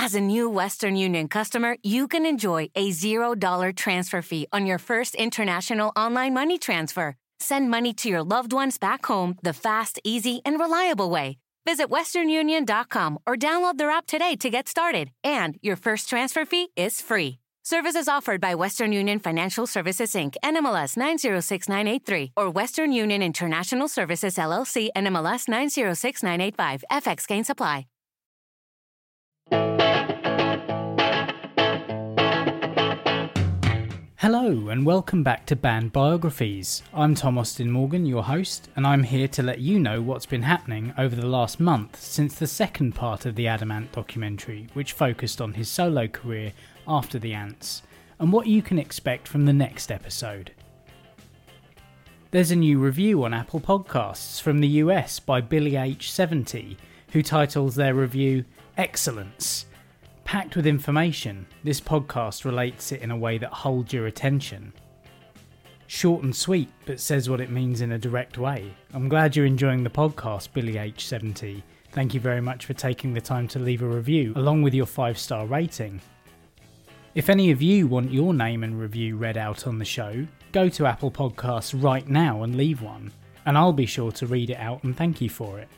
As a new Western Union customer, you can enjoy a $0 transfer fee on your first international online money transfer. Send money to your loved ones back home the fast, easy, and reliable way. Visit westernunion.com or download their app today to get started. And your first transfer fee is free. Services offered by Western Union Financial Services, Inc., NMLS 906983, or Western Union International Services, LLC, NMLS 906985. FX gains apply. Hello and welcome back to Band Biographies. I'm Tom Austin Morgan, your host, and I'm here to let you know what's been happening over the last month since the second part of the Adam Ant documentary, which focused on his solo career after the Ants, and what you can expect from the next episode. There's a new review on Apple Podcasts from the US by Billy H70, who titles their review Excellence. Packed with information, this podcast relates it in a way that holds your attention. Short and sweet, but says what it means in a direct way. I'm glad you're enjoying the podcast, Billy H70. Thank you very much for taking the time to leave a review, along with your 5-star rating. If any of you want your name and review read out on the show, go to Apple Podcasts right now and leave one, and I'll be sure to read it out and thank you for it.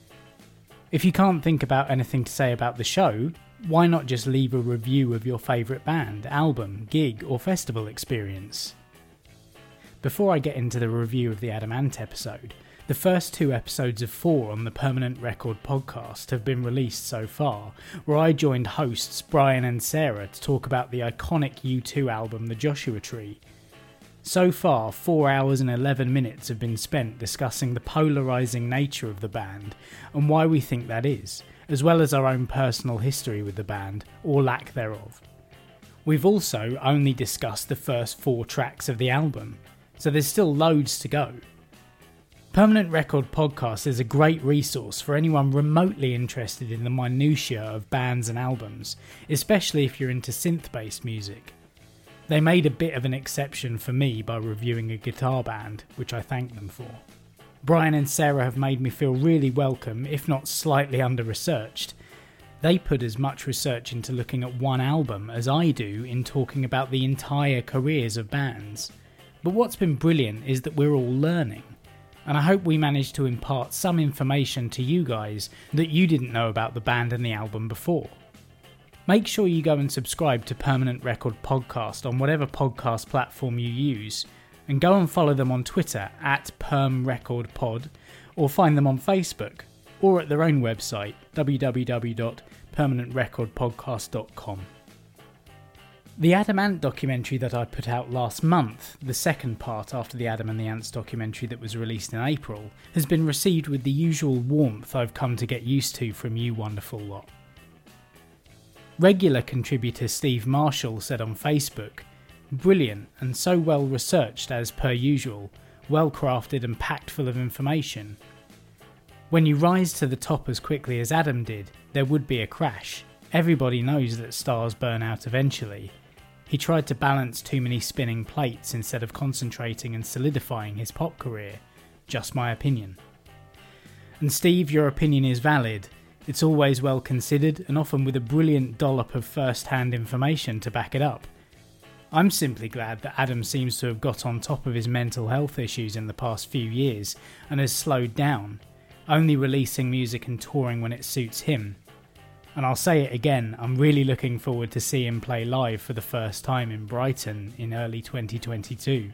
If you can't think about anything to say about the show, why not just leave a review of your favourite band, album, gig or festival experience? Before I get into the review of the Adam Ant episode, the first 2 episodes of 4 on the Permanent Record podcast have been released so far, where I joined hosts Brian and Sarah to talk about the iconic U2 album The Joshua Tree. So far, 4 hours and 11 minutes have been spent discussing the polarising nature of the band and why we think that is, as well as our own personal history with the band, or lack thereof. We've also only discussed the first 4 tracks of the album, so there's still loads to go. Permanent Record Podcast is a great resource for anyone remotely interested in the minutiae of bands and albums, especially if you're into synth-based music. They made a bit of an exception for me by reviewing a guitar band, which I thank them for. Brian and Sarah have made me feel really welcome, if not slightly under-researched. They put as much research into looking at one album as I do in talking about the entire careers of bands. But what's been brilliant is that we're all learning, and I hope we managed to impart some information to you guys that you didn't know about the band and the album before. Make sure you go and subscribe to Permanent Record Podcast on whatever podcast platform you use, and go and follow them on Twitter at PermRecordPod, or find them on Facebook, or at their own website, www.permanentrecordpodcast.com. The Adam Ant documentary that I put out last month, the second part after the Adam and the Ants documentary that was released in April, has been received with the usual warmth I've come to get used to from you wonderful lot. Regular contributor Steve Marshall said on Facebook, "Brilliant and so well researched as per usual, well crafted and packed full of information. When you rise to the top as quickly as Adam did, there would be a crash. Everybody knows that stars burn out eventually. He tried to balance too many spinning plates instead of concentrating and solidifying his pop career. Just my opinion." And Steve, your opinion is valid. It's always well considered and often with a brilliant dollop of first-hand information to back it up. I'm simply glad that Adam seems to have got on top of his mental health issues in the past few years and has slowed down, only releasing music and touring when it suits him. And I'll say it again, I'm really looking forward to see him play live for the first time in Brighton in early 2022.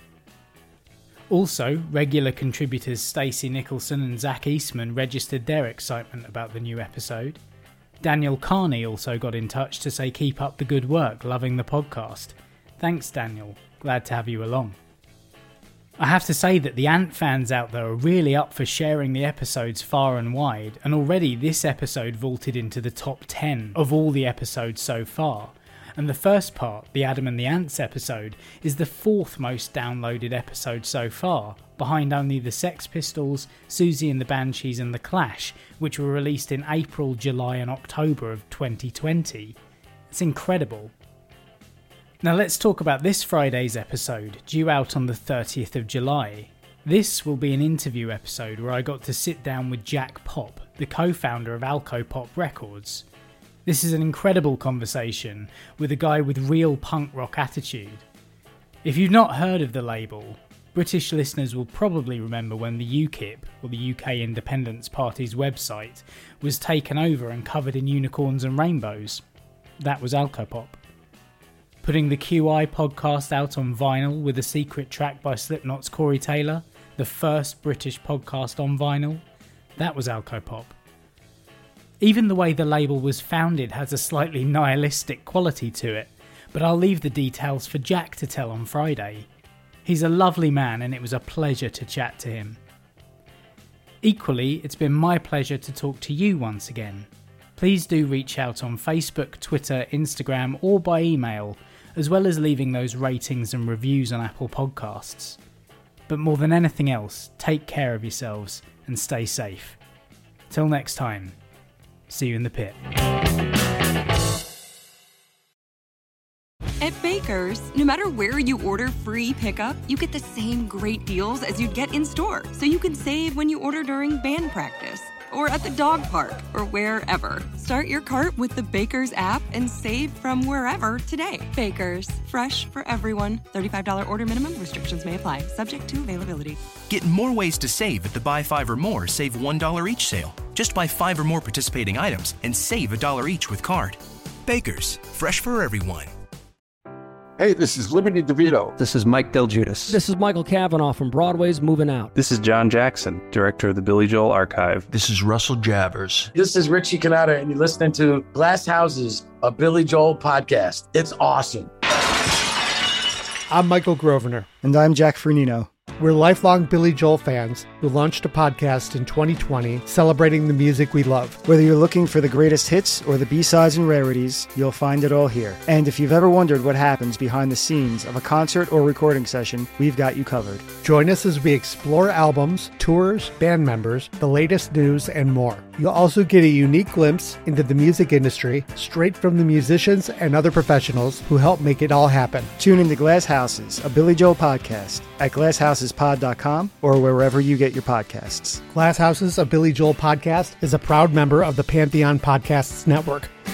Also, regular contributors Stacey Nicholson and Zach Eastman registered their excitement about the new episode. Daniel Carney also got in touch to say keep up the good work, loving the podcast. Thanks Daniel, glad to have you along. I have to say that the Ant fans out there are really up for sharing the episodes far and wide, and already this episode vaulted into the top 10 of all the episodes so far. And the first part, the Adam and the Ants episode, is the 4th most downloaded episode so far, behind only the Sex Pistols, Susie and the Banshees and The Clash, which were released in April, July and October of 2020. It's incredible. Now let's talk about this Friday's episode, due out on the 30th of July. This will be an interview episode where I got to sit down with Jack Pop, the co-founder of Alcopop Records. This is an incredible conversation with a guy with real punk rock attitude. If you've not heard of the label, British listeners will probably remember when the UKIP, or the UK Independence Party's website, was taken over and covered in unicorns and rainbows. That was Alcopop. Putting the QI podcast out on vinyl with a secret track by Slipknot's Corey Taylor, the first British podcast on vinyl, that was Alcopop. Even the way the label was founded has a slightly nihilistic quality to it, but I'll leave the details for Jack to tell on Friday. He's a lovely man and it was a pleasure to chat to him. Equally, it's been my pleasure to talk to you once again. Please do reach out on Facebook, Twitter, Instagram or by email, as well as leaving those ratings and reviews on Apple Podcasts. But more than anything else, take care of yourselves and stay safe. Till next time, see you in the pit. At Baker's, no matter where you order free pickup, you get the same great deals as you'd get in store. So you can save when you order during band practice, or at the dog park, or wherever. Start your cart with the Baker's app and save from wherever today. Baker's, fresh for everyone. $35 order minimum. Restrictions may apply. Subject to availability. Get more ways to save at the Buy 5 or More Save $1 each sale. Just buy 5 or more participating items and save $1 each with card. Baker's, fresh for everyone. Hey, this is Liberty DeVito. This is Mike Del Giudice. This is Michael Cavanaugh from Broadway's Moving Out. This is John Jackson, director of the Billy Joel Archive. This is Russell Jabbers. This is Richie Cannata, and you're listening to Glass Houses, a Billy Joel podcast. It's awesome. I'm Michael Grosvenor. And I'm Jack Fernino. We're lifelong Billy Joel fans who launched a podcast in 2020 celebrating the music we love. Whether you're looking for the greatest hits or the B-sides and rarities, you'll find it all here. And if you've ever wondered what happens behind the scenes of a concert or recording session, we've got you covered. Join us as we explore albums, tours, band members, the latest news, and more. You'll also get a unique glimpse into the music industry straight from the musicians and other professionals who help make it all happen. Tune into Glass Houses, a Billy Joel podcast at glasshouses.com or wherever you get your podcasts. Glass Houses, a Billy Joel podcast is a proud member of the Pantheon Podcasts Network.